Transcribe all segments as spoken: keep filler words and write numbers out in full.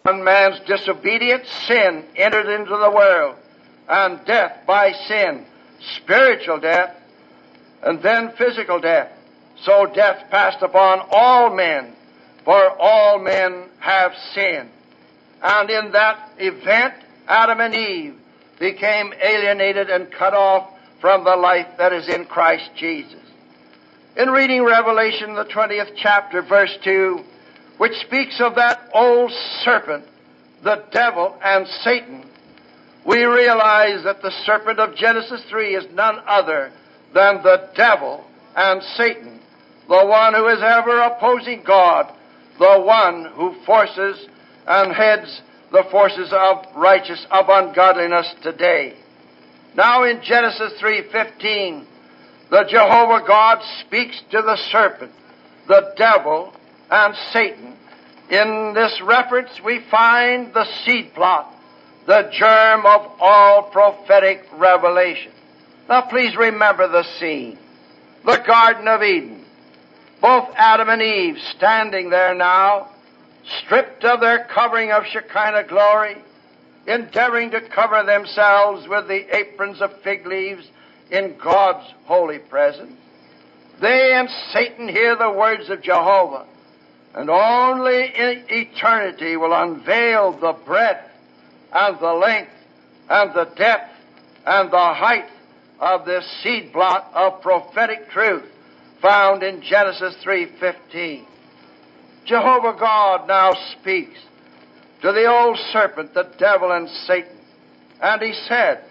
One man's disobedience, sin entered into the world, and death by sin, spiritual death, and then physical death. So death passed upon all men, for all men have sinned. And in that event, Adam and Eve became alienated and cut off from the life that is in Christ Jesus. In reading Revelation, the twentieth chapter, verse two, which speaks of that old serpent, the devil and Satan, we realize that the serpent of Genesis three is none other than the devil and Satan, the one who is ever opposing God, the one who forces and heads the forces of righteous, of ungodliness today. Now in Genesis three fifteen, the Jehovah God speaks to the serpent, the devil, and Satan. In this reference we find the seed plot, the germ of all prophetic revelation. Now please remember the scene. The Garden of Eden. Both Adam and Eve standing there now, stripped of their covering of Shekinah glory, endeavoring to cover themselves with the aprons of fig leaves in God's holy presence. They and Satan hear the words of Jehovah, and only in eternity will unveil the breadth and the length and the depth and the height of this seed plot of prophetic truth found in Genesis three fifteen. Jehovah God now speaks to the old serpent, the devil and Satan, and he said,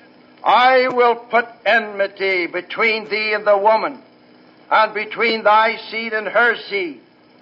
I will put enmity between thee and the woman, and between thy seed and her seed.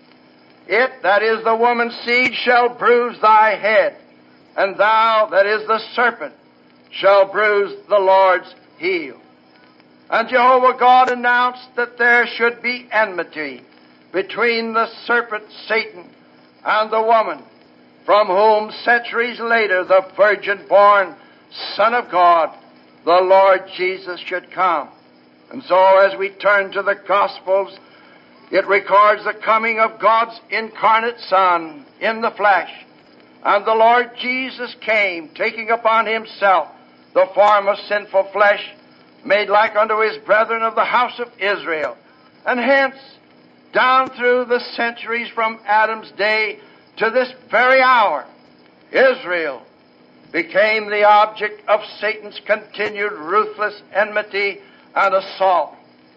It, that is the woman's seed, shall bruise thy head, and thou, that is the serpent, shall bruise the Lord's heel. And Jehovah God announced that there should be enmity between the serpent, Satan, and the woman, from whom centuries later the virgin-born Son of God, the Lord Jesus, should come. And so as we turn to the Gospels, it records the coming of God's incarnate Son in the flesh. And the Lord Jesus came, taking upon himself the form of sinful flesh, made like unto his brethren of the house of Israel. And hence, down through the centuries from Adam's day to this very hour, Israel became the object of Satan's continued ruthless enmity and assault.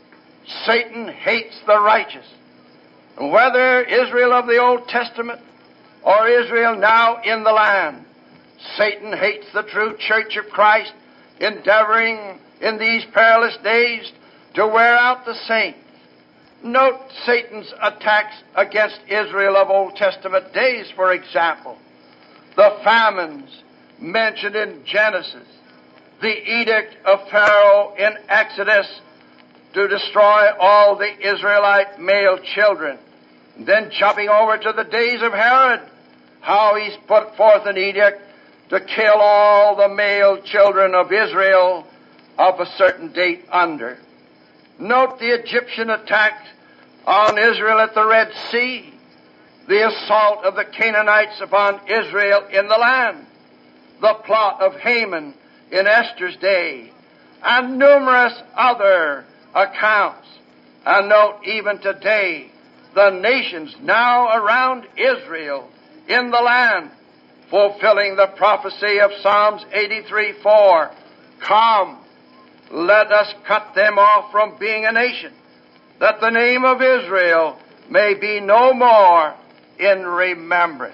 Satan hates the righteous. And whether Israel of the Old Testament or Israel now in the land, Satan hates the true church of Christ, endeavoring in these perilous days to wear out the saints. Note Satan's attacks against Israel of Old Testament days, for example. The famines mentioned in Genesis, the edict of Pharaoh in Exodus to destroy all the Israelite male children. Then jumping over to the days of Herod, how he's put forth an edict to kill all the male children of Israel of a certain date under. Note the Egyptian attack on Israel at the Red Sea, the assault of the Canaanites upon Israel in the land, the plot of Haman in Esther's day, and numerous other accounts. And note even today, the nations now around Israel in the land, fulfilling the prophecy of Psalms eighty-three four. Come, let us cut them off from being a nation, that the name of Israel may be no more in remembrance.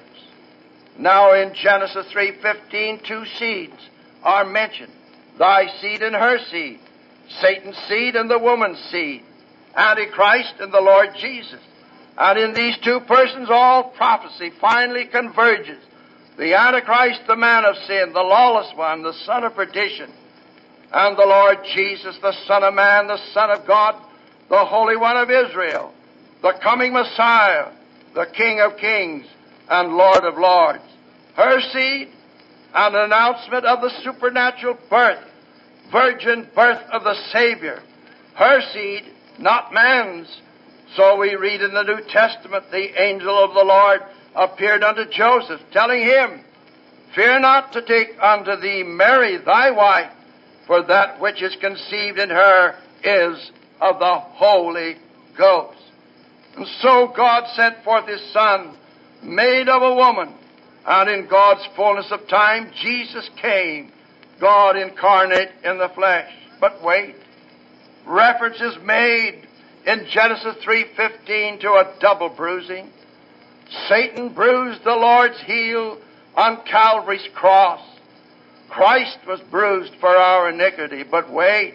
Now in Genesis three fifteen, two seeds are mentioned, thy seed and her seed, Satan's seed and the woman's seed, Antichrist and the Lord Jesus. And in these two persons all prophecy finally converges. The Antichrist, the man of sin, the lawless one, the son of perdition, and the Lord Jesus, the Son of Man, the Son of God, the Holy One of Israel, the coming Messiah, the King of kings and Lord of lords. Her seed, an announcement of the supernatural birth, virgin birth of the Savior. Her seed, not man's. So we read in the New Testament, the angel of the Lord appeared unto Joseph, telling him, Fear not to take unto thee Mary thy wife, for that which is conceived in her is of the Holy Ghost. And so God sent forth his Son, made of a woman, and in God's fullness of time, Jesus came, God incarnate in the flesh. But wait, reference is made in Genesis three fifteen to a double bruising. Satan bruised the Lord's heel on Calvary's cross. Christ was bruised for our iniquity. But wait,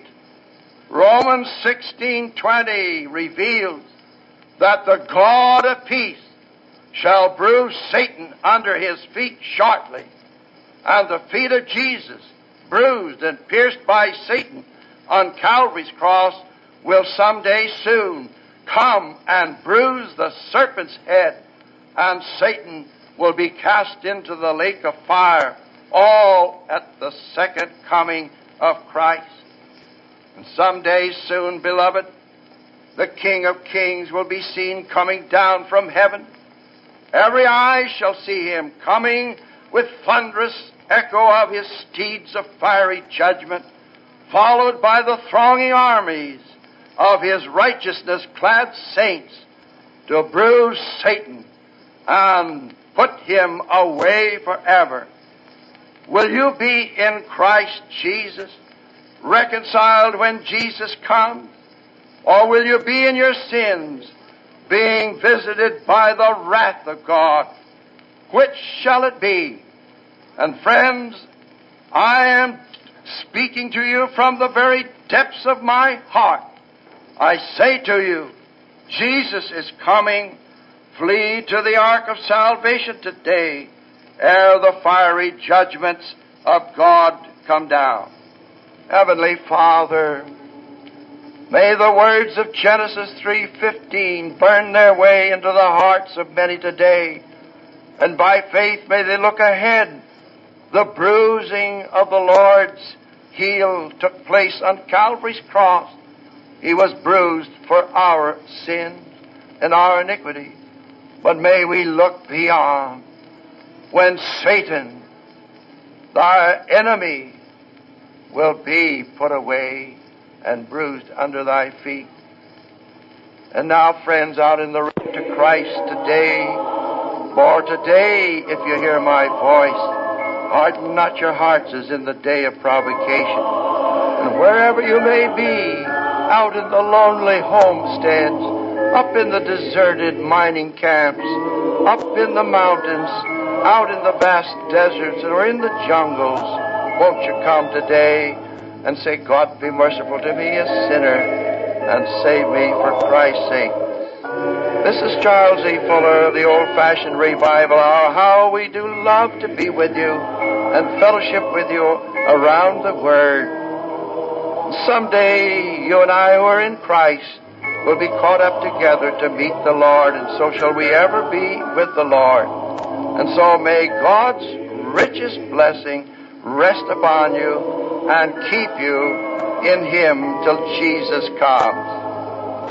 Romans sixteen twenty reveals that the God of peace shall bruise Satan under his feet shortly. And the feet of Jesus, bruised and pierced by Satan on Calvary's cross, will someday soon come and bruise the serpent's head, and Satan will be cast into the lake of fire, all at the second coming of Christ. And someday soon, beloved, the King of Kings will be seen coming down from heaven. Every eye shall see him coming with thunderous echo of his steeds of fiery judgment, followed by the thronging armies of his righteousness-clad saints to bruise Satan and put him away forever. Will you be in Christ Jesus, reconciled when Jesus comes? Or will you be in your sins, being visited by the wrath of God? Which shall it be? And friends, I am speaking to you from the very depths of my heart. I say to you, Jesus is coming. Flee to the ark of salvation today, ere the fiery judgments of God come down. Heavenly Father, may the words of Genesis three fifteen burn their way into the hearts of many today, and by faith may they look ahead. The bruising of the Lord's heel took place on Calvary's cross. He was bruised for our sins and our iniquity. But may we look beyond, when Satan, thy enemy, will be put away and bruised under thy feet. And now, friends, out in the road to Christ today, for today, if you hear my voice, harden not your hearts as in the day of provocation. And wherever you may be, out in the lonely homesteads, up in the deserted mining camps, up in the mountains, out in the vast deserts, or in the jungles, won't you come today and say, God, be merciful to me, a sinner, and save me for Christ's sake. This is Charles E. Fuller of the Old-Fashioned Revival Hour. How we do love to be with you and fellowship with you around the Word. Someday, you and I who are in Christ will be caught up together to meet the Lord, and so shall we ever be with the Lord. And so may God's richest blessing rest upon you and keep you in Him till Jesus comes.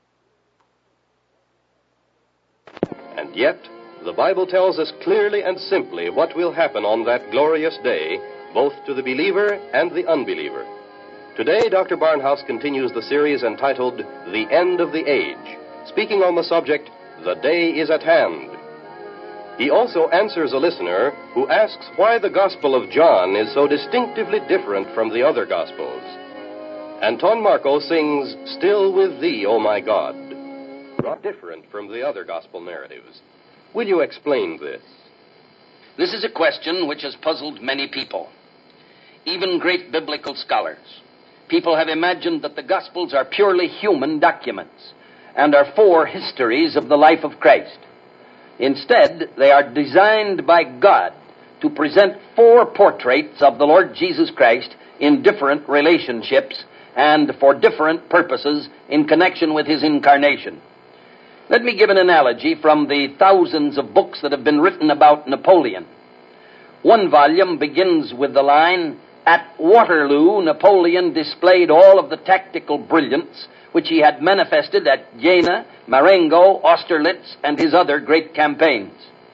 And yet, the Bible tells us clearly and simply what will happen on that glorious day, both to the believer and the unbeliever. Today, Doctor Barnhouse continues the series entitled The End of the Age, speaking on the subject, The Day is at Hand. He also answers a listener who asks why the Gospel of John is so distinctively different from the other Gospels. Anton Marco sings, Still with Thee, O my God, not different from the other Gospel narratives. Will you explain this? This is a question which has puzzled many people, even great biblical scholars. People have imagined that the Gospels are purely human documents and are four histories of the life of Christ. Instead, they are designed by God to present four portraits of the Lord Jesus Christ in different relationships and for different purposes in connection with His incarnation. Let me give an analogy from the thousands of books that have been written about Napoleon. One volume begins with the line, At Waterloo, Napoleon displayed all of the tactical brilliance which he had manifested at Jena, Marengo, Austerlitz, and his other great campaigns.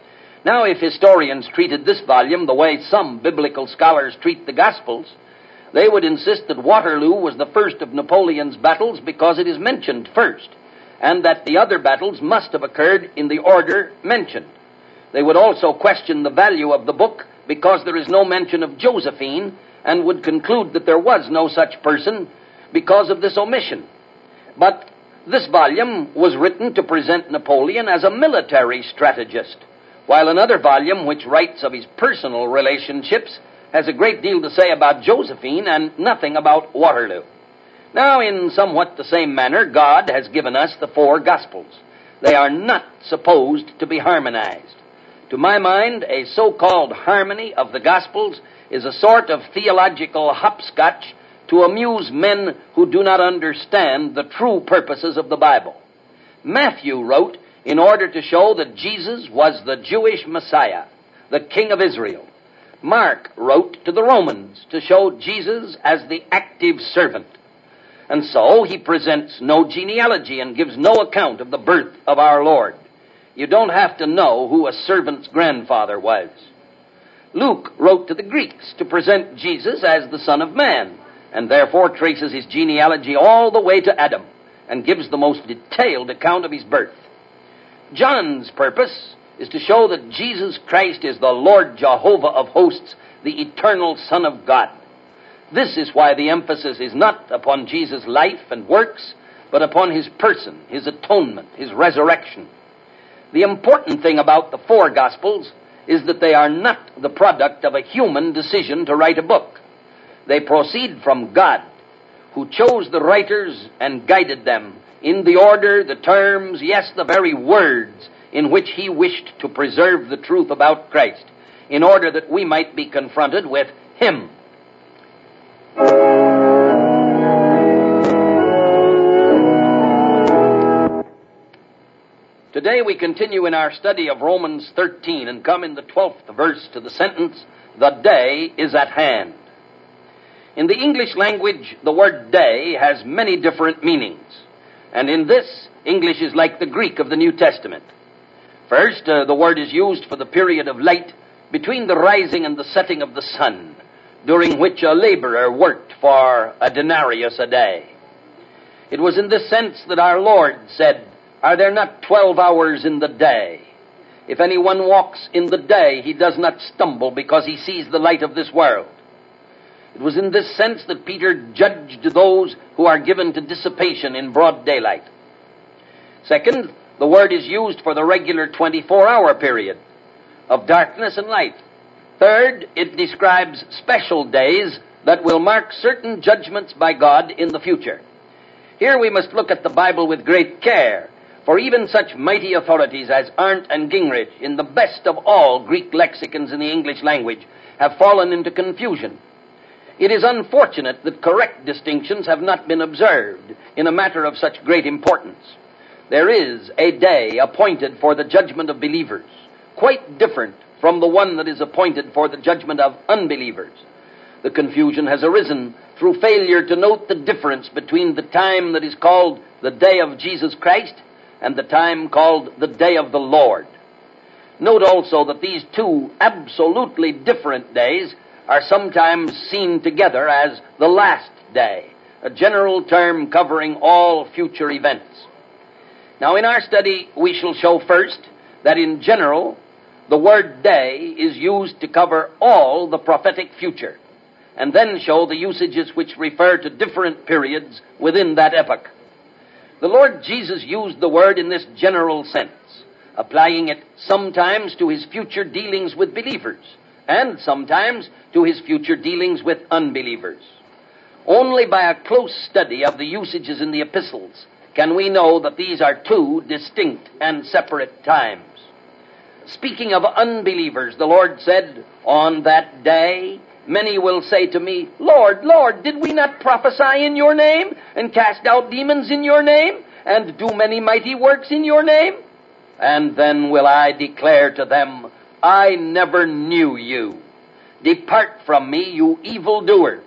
Now, if historians treated this volume the way some biblical scholars treat the Gospels, they would insist that Waterloo was the first of Napoleon's battles because it is mentioned first, and that the other battles must have occurred in the order mentioned. They would also question the value of the book because there is no mention of Josephine, and would conclude that there was no such person because of this omission. But this volume was written to present Napoleon as a military strategist, while another volume, which writes of his personal relationships, has a great deal to say about Josephine and nothing about Waterloo. Now, in somewhat the same manner, God has given us the four Gospels. They are not supposed to be harmonized. To my mind, a so-called harmony of the Gospels is a sort of theological hopscotch to amuse men who do not understand the true purposes of the Bible. Matthew wrote in order to show that Jesus was the Jewish Messiah, the King of Israel. Mark wrote to the Romans to show Jesus as the active servant. And so he presents no genealogy and gives no account of the birth of our Lord. You don't have to know who a servant's grandfather was. Luke wrote to the Greeks to present Jesus as the Son of Man, and therefore traces his genealogy all the way to Adam, and gives the most detailed account of his birth. John's purpose is to show that Jesus Christ is the Lord Jehovah of hosts, the eternal Son of God. This is why the emphasis is not upon Jesus' life and works, but upon his person, his atonement, his resurrection. The important thing about the four Gospels is that they are not the product of a human decision to write a book. They proceed from God, who chose the writers and guided them in the order, the terms, yes, the very words in which he wished to preserve the truth about Christ, in order that we might be confronted with him. Today we continue in our study of Romans thirteen and come in the twelfth verse to the sentence, "The day is at hand." In the English language, the word day has many different meanings. And in this, English is like the Greek of the New Testament. First, uh, the word is used for the period of light between the rising and the setting of the sun, during which a laborer worked for a denarius a day. It was in this sense that our Lord said, "Are there not twelve hours in the day? If anyone walks in the day, he does not stumble because he sees the light of this world." It was in this sense that Peter judged those who are given to dissipation in broad daylight. Second, the word is used for the regular twenty-four hour period of darkness and light. Third, it describes special days that will mark certain judgments by God in the future. Here we must look at the Bible with great care, for even such mighty authorities as Arndt and Gingrich, in the best of all Greek lexicons in the English language, have fallen into confusion. It is unfortunate that correct distinctions have not been observed in a matter of such great importance. There is a day appointed for the judgment of believers, quite different from the one that is appointed for the judgment of unbelievers. The confusion has arisen through failure to note the difference between the time that is called the day of Jesus Christ and the time called the day of the Lord. Note also that these two absolutely different days are sometimes seen together as the last day, a general term covering all future events. Now, in our study, we shall show first that in general, the word day is used to cover all the prophetic future, and then show the usages which refer to different periods within that epoch. The Lord Jesus used the word in this general sense, applying it sometimes to his future dealings with believers, and sometimes to his future dealings with unbelievers. Only by a close study of the usages in the epistles can we know that these are two distinct and separate times. Speaking of unbelievers, the Lord said, "On that day, many will say to me, 'Lord, Lord, did we not prophesy in your name, and cast out demons in your name, and do many mighty works in your name?' And then will I declare to them, 'I never knew you. Depart from me, you evildoers.'"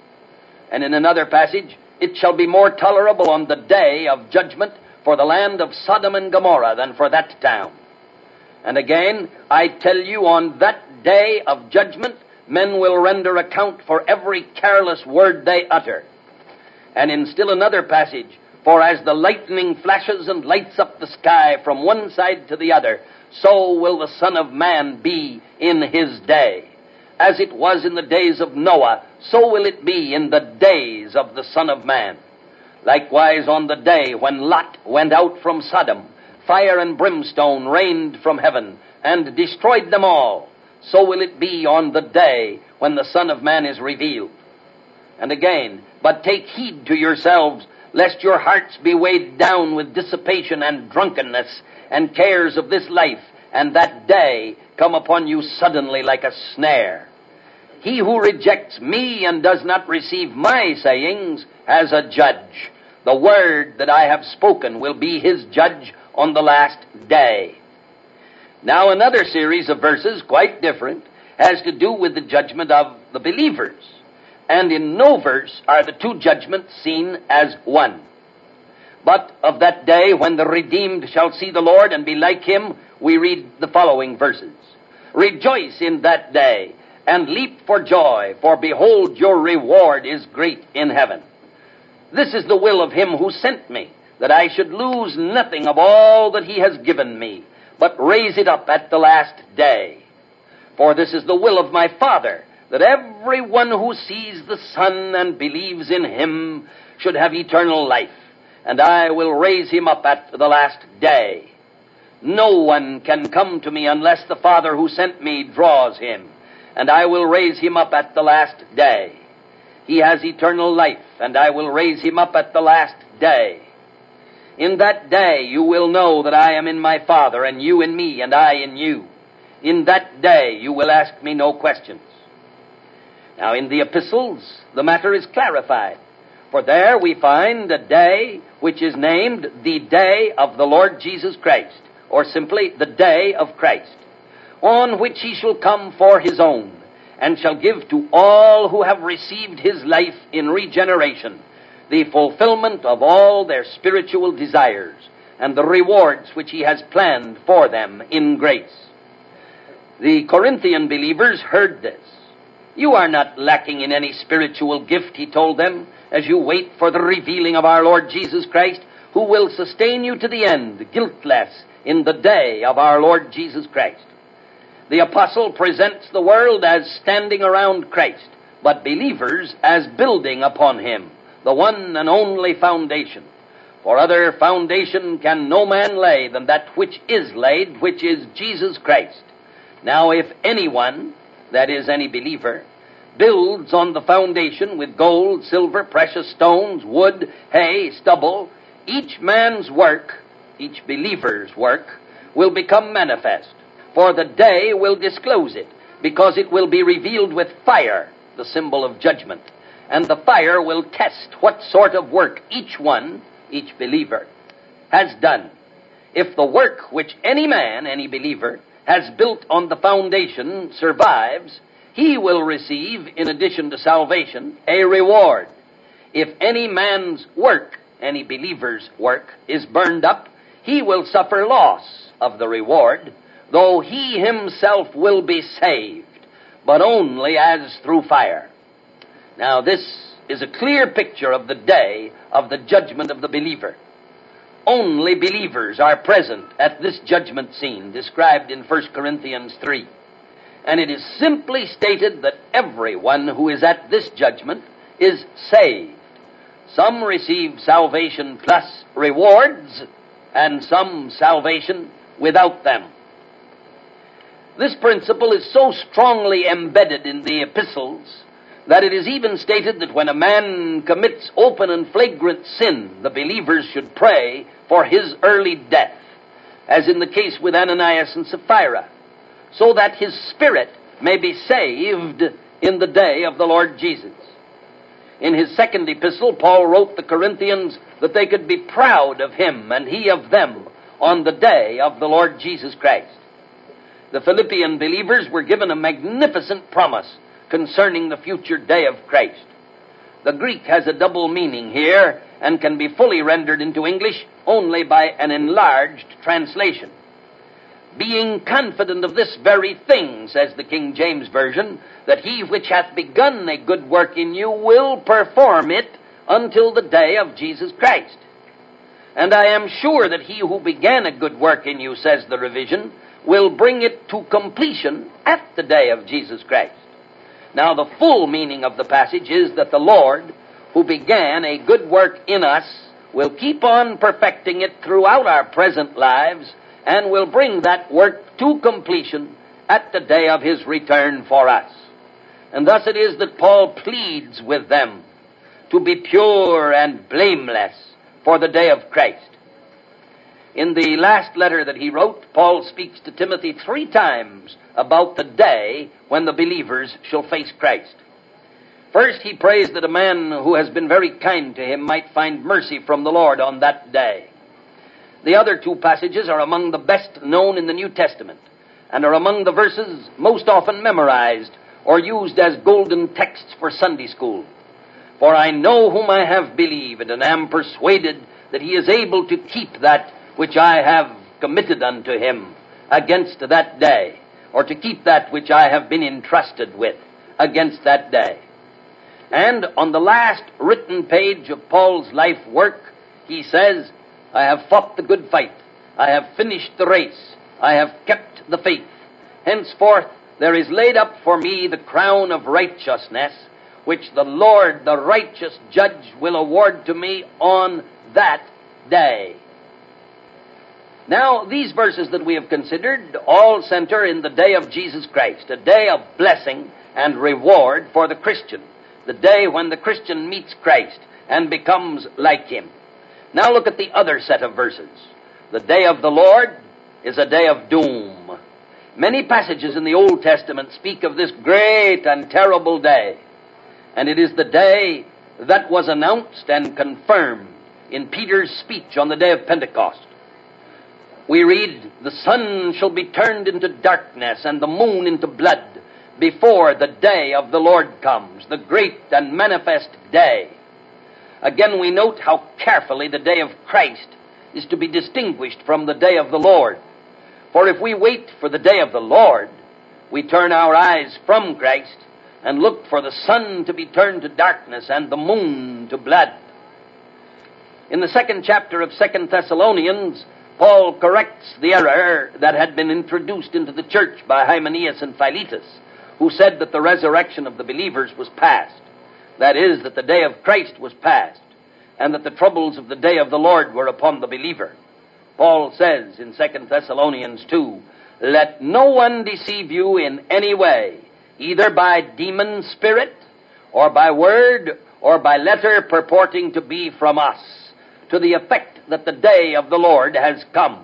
And in another passage, "It shall be more tolerable on the day of judgment for the land of Sodom and Gomorrah than for that town." And again, I tell you, on that day of judgment, men will render account for every careless word they utter. And in still another passage, for as the lightning flashes and lights up the sky from one side to the other, so will the Son of Man be in his day. As it was in the days of Noah, so will it be in the days of the Son of Man. Likewise, on the day when Lot went out from Sodom, fire and brimstone rained from heaven and destroyed them all. So will it be on the day when the Son of Man is revealed. And again, but take heed to yourselves, lest your hearts be weighed down with dissipation and drunkenness and cares of this life, and that day come upon you suddenly like a snare. He who rejects me and does not receive my sayings has a judge. The word that I have spoken will be his judge on the last day. Now another series of verses, quite different, has to do with the judgment of the believers. And in no verse are the two judgments seen as one. But of that day when the redeemed shall see the Lord and be like him, we read the following verses. Rejoice in that day, and leap for joy, for behold, your reward is great in heaven. This is the will of him who sent me, that I should lose nothing of all that he has given me, but raise it up at the last day. For this is the will of my Father, that every one who sees the Son and believes in him should have eternal life, and I will raise him up at the last day. No one can come to me unless the Father who sent me draws him, and I will raise him up at the last day. He has eternal life, and I will raise him up at the last day. In that day you will know that I am in my Father, and you in me, and I in you. In that day you will ask me no questions. Now in the epistles, the matter is clarified. For there we find a day which is named the day of the Lord Jesus Christ, or simply the day of Christ, on which he shall come for his own, and shall give to all who have received his life in regeneration the fulfillment of all their spiritual desires, and the rewards which he has planned for them in grace. The Corinthian believers heard this. You are not lacking in any spiritual gift, he told them, as you wait for the revealing of our Lord Jesus Christ, who will sustain you to the end, guiltless, in the day of our Lord Jesus Christ. The apostle presents the world as standing around Christ, but believers as building upon him, the one and only foundation. For other foundation can no man lay than that which is laid, which is Jesus Christ. Now if anyone, that is any believer, builds on the foundation with gold, silver, precious stones, wood, hay, stubble, each man's work, each believer's work, will become manifest. For the day will disclose it, because it will be revealed with fire, the symbol of judgment. And the fire will test what sort of work each one, each believer, has done. If the work which any man, any believer, has built on the foundation survives, he will receive, in addition to salvation, a reward. If any man's work, any believer's work, is burned up, he will suffer loss of the reward, though he himself will be saved, but only as through fire. Now this is a clear picture of the day of the judgment of the believer. Only believers are present at this judgment scene described in First Corinthians three. And it is simply stated that everyone who is at this judgment is saved. Some receive salvation plus rewards, and some salvation without them. This principle is so strongly embedded in the epistles that it is even stated that when a man commits open and flagrant sin, the believers should pray for his early death, as in the case with Ananias and Sapphira, so that his spirit may be saved in the day of the Lord Jesus. In his second epistle, Paul wrote the Corinthians that they could be proud of him and he of them on the day of the Lord Jesus Christ. The Philippian believers were given a magnificent promise concerning the future day of Christ. The Greek has a double meaning here and can be fully rendered into English only by an enlarged translation. being confident of this very thing, says the King James Version, that he which hath begun a good work in you will perform it until the day of Jesus Christ. And I am sure that he who began a good work in you, says the revision, will bring it to completion at the day of Jesus Christ. Now, the full meaning of the passage is that the Lord, who began a good work in us, will keep on perfecting it throughout our present lives and will bring that work to completion at the day of his return for us. And thus it is that Paul pleads with them to be pure and blameless for the day of Christ. In the last letter that he wrote, Paul speaks to Timothy three times about the day when the believers shall face Christ. First, he prays that a man who has been very kind to him might find mercy from the Lord on that day. The other two passages are among the best known in the New Testament and are among the verses most often memorized or used as golden texts for Sunday school. For I know whom I have believed, and am persuaded that he is able to keep that which I have committed unto him against that day, or to keep that which I have been entrusted with against that day. And on the last written page of Paul's life work, he says, I have fought the good fight. I have finished the race. I have kept the faith. Henceforth there is laid up for me the crown of righteousness, which the Lord, the righteous judge, will award to me on that day. Now, these verses that we have considered all center in the day of Jesus Christ, a day of blessing and reward for the Christian, the day when the Christian meets Christ and becomes like him. Now look at the other set of verses. The day of the Lord is a day of doom. Many passages in the Old Testament speak of this great and terrible day, and it is the day that was announced and confirmed in Peter's speech on the day of Pentecost. We read, the sun shall be turned into darkness and the moon into blood before the day of the Lord comes, the great and manifest day. Again, we note how carefully the day of Christ is to be distinguished from the day of the Lord. For if we wait for the day of the Lord, we turn our eyes from Christ and look for the sun to be turned to darkness and the moon to blood. In the second chapter of Second Thessalonians, Paul corrects the error that had been introduced into the church by Hymenaeus and Philetus, who said that the resurrection of the believers was past. That is, that the day of Christ was past, and that the troubles of the day of the Lord were upon the believer. Paul says in Second Thessalonians two, let no one deceive you in any way, either by demon spirit, or by word, or by letter purporting to be from us, to the effect that the day of the Lord has come.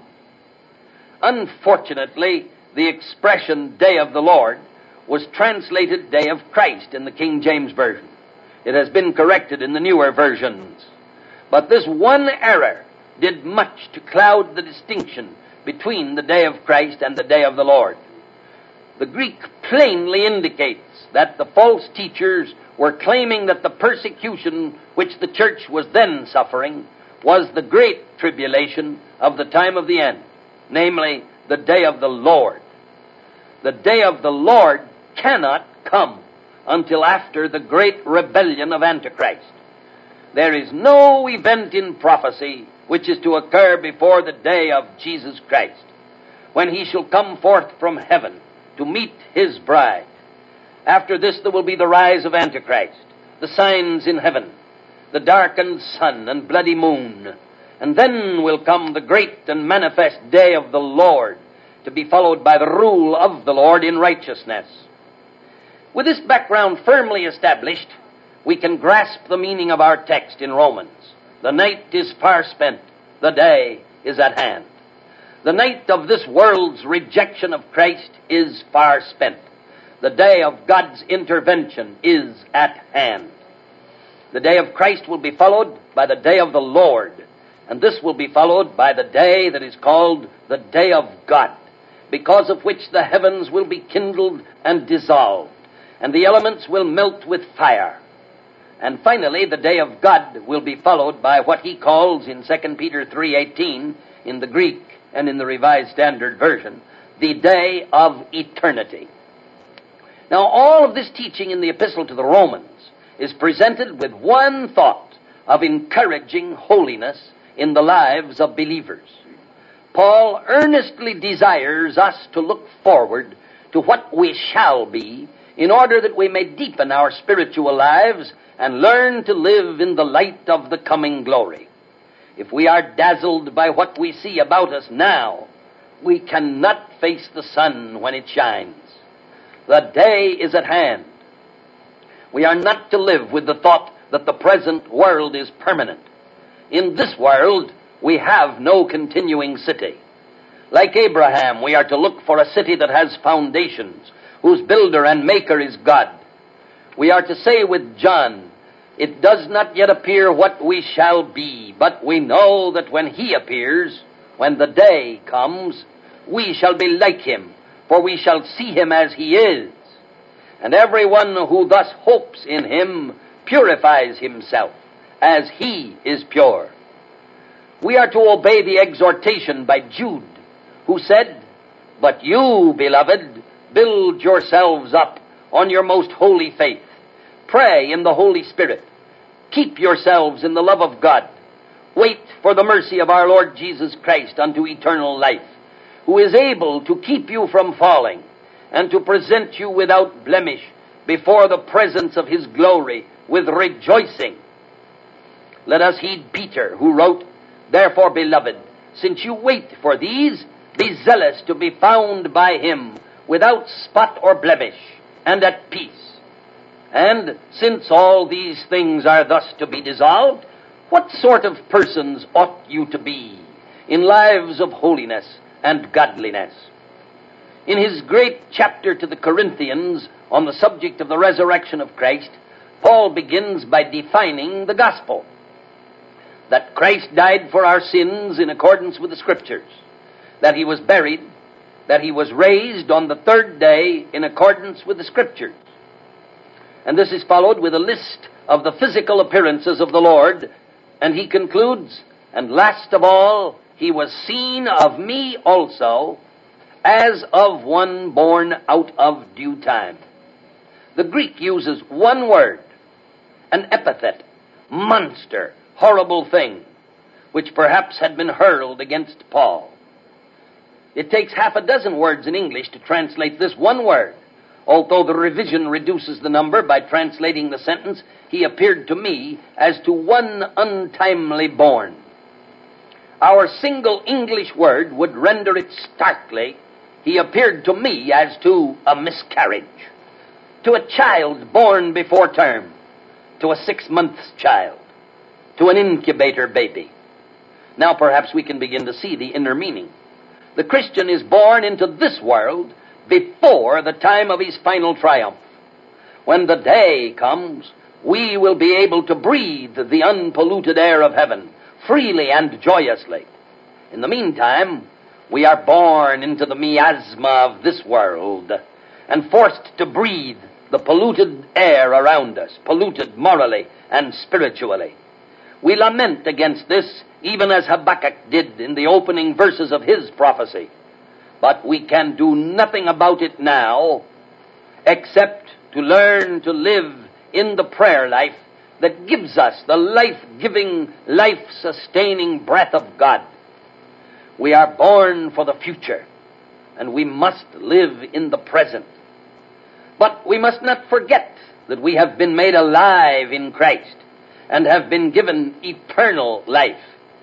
Unfortunately, the expression day of the Lord was translated day of Christ in the King James Version. It has been corrected in the newer versions. But this one error did much to cloud the distinction between the day of Christ and the day of the Lord. The Greek plainly indicates that the false teachers were claiming that the persecution which the church was then suffering was the great tribulation of the time of the end, namely, the day of the Lord. The day of the Lord cannot come until after the great rebellion of Antichrist. There is no event in prophecy which is to occur before the day of Jesus Christ, when he shall come forth from heaven to meet his bride. After this there will be the rise of Antichrist, the signs in heaven, the darkened sun and bloody moon, and then will come the great and manifest day of the Lord, to be followed by the rule of the Lord in righteousness. With this background firmly established, we can grasp the meaning of our text in Romans. The night is far spent, the day is at hand. The night of this world's rejection of Christ is far spent. The day of God's intervention is at hand. The day of Christ will be followed by the day of the Lord, and this will be followed by the day that is called the day of God, because of which the heavens will be kindled and dissolved, and the elements will melt with fire. And finally, the day of God will be followed by what he calls in Second Peter three eighteen, in the Greek and in the Revised Standard Version, the day of eternity. Now, all of this teaching in the Epistle to the Romans is presented with one thought of encouraging holiness in the lives of believers. Paul earnestly desires us to look forward to what we shall be in order that we may deepen our spiritual lives and learn to live in the light of the coming glory. If we are dazzled by what we see about us now, we cannot face the sun when it shines. The day is at hand. We are not to live with the thought that the present world is permanent. In this world, we have no continuing city. Like Abraham, we are to look for a city that has foundations, whose builder and maker is God. We are to say with John, "It does not yet appear what we shall be, but we know that when he appears, when the day comes, we shall be like him, for we shall see him as he is. And everyone who thus hopes in him purifies himself, as he is pure." We are to obey the exhortation by Jude, who said, "But you, beloved, build yourselves up on your most holy faith. Pray in the Holy Spirit. Keep yourselves in the love of God. Wait for the mercy of our Lord Jesus Christ unto eternal life, who is able to keep you from falling and to present you without blemish before the presence of his glory with rejoicing." Let us heed Peter, who wrote, "Therefore, beloved, since you wait for these, be zealous to be found by him without spot or blemish, and at peace. And since all these things are thus to be dissolved, what sort of persons ought you to be in lives of holiness and godliness?" In his great chapter to the Corinthians on the subject of the resurrection of Christ, Paul begins by defining the gospel. That Christ died for our sins in accordance with the Scriptures, that he was buried, that he was raised on the third day in accordance with the Scriptures. And this is followed with a list of the physical appearances of the Lord, and he concludes, "And last of all, he was seen of me also, as of one born out of due time." The Greek uses one word, an epithet, monster, horrible thing, which perhaps had been hurled against Paul. It takes half a dozen words in English to translate this one word, although the revision reduces the number by translating the sentence, "He appeared to me as to one untimely born." Our single English word would render it starkly, "He appeared to me as to a miscarriage, to a child born before term, to a six-months child, to an incubator baby." Now perhaps we can begin to see the inner meaning. The Christian is born into this world before the time of his final triumph. When the day comes, we will be able to breathe the unpolluted air of heaven freely and joyously. In the meantime, we are born into the miasma of this world and forced to breathe the polluted air around us, polluted morally and spiritually. We lament against this, even as Habakkuk did in the opening verses of his prophecy. But we can do nothing about it now except to learn to live in the prayer life that gives us the life-giving, life-sustaining breath of God. We are born for the future, and we must live in the present. But we must not forget that we have been made alive in Christ and have been given eternal life.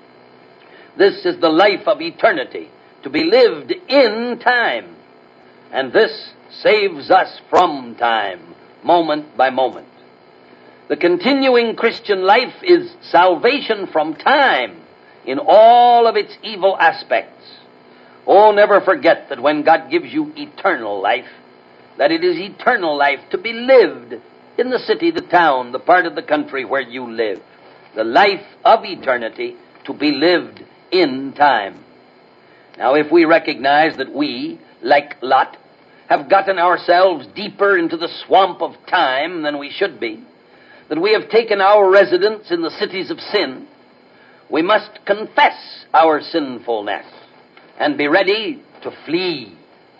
This is the life of eternity, to be lived in time. And this saves us from time, moment by moment. The continuing Christian life is salvation from time in all of its evil aspects. Oh, never forget that when God gives you eternal life, that it is eternal life to be lived in the city, the town, the part of the country where you live. The life of eternity to be lived in time. Now, if we recognize that we, like Lot, have gotten ourselves deeper into the swamp of time than we should be, that we have taken our residence in the cities of sin, we must confess our sinfulness and be ready to flee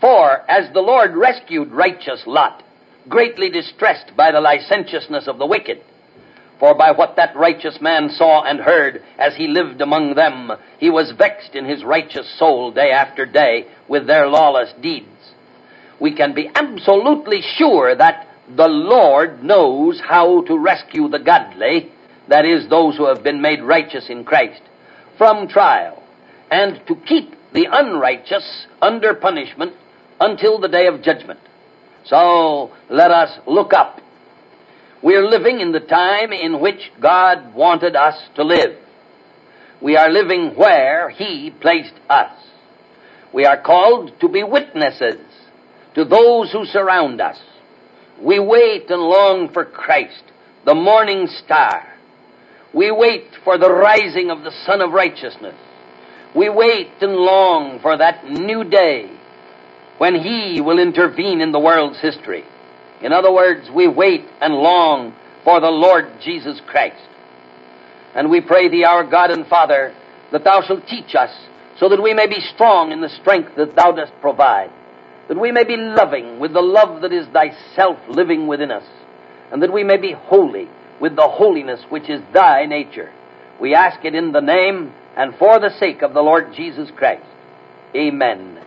For as the Lord rescued righteous Lot, greatly distressed by the licentiousness of the wicked, for by what that righteous man saw and heard as he lived among them, he was vexed in his righteous soul day after day with their lawless deeds. We can be absolutely sure that the Lord knows how to rescue the godly, that is, those who have been made righteous in Christ, from trial, and to keep the unrighteous under punishment until the day of judgment. So let us look up. We're living in the time in which God wanted us to live. We are living where He placed us. We are called to be witnesses to those who surround us. We wait and long for Christ, the morning star. We wait for the rising of the Son of Righteousness. We wait and long for that new day when He will intervene in the world's history. In other words, we wait and long for the Lord Jesus Christ. And we pray Thee, our God and Father, that Thou shalt teach us so that we may be strong in the strength that Thou dost provide, that we may be loving with the love that is Thyself living within us, and that we may be holy with the holiness which is Thy nature. We ask it in the name and for the sake of the Lord Jesus Christ. Amen.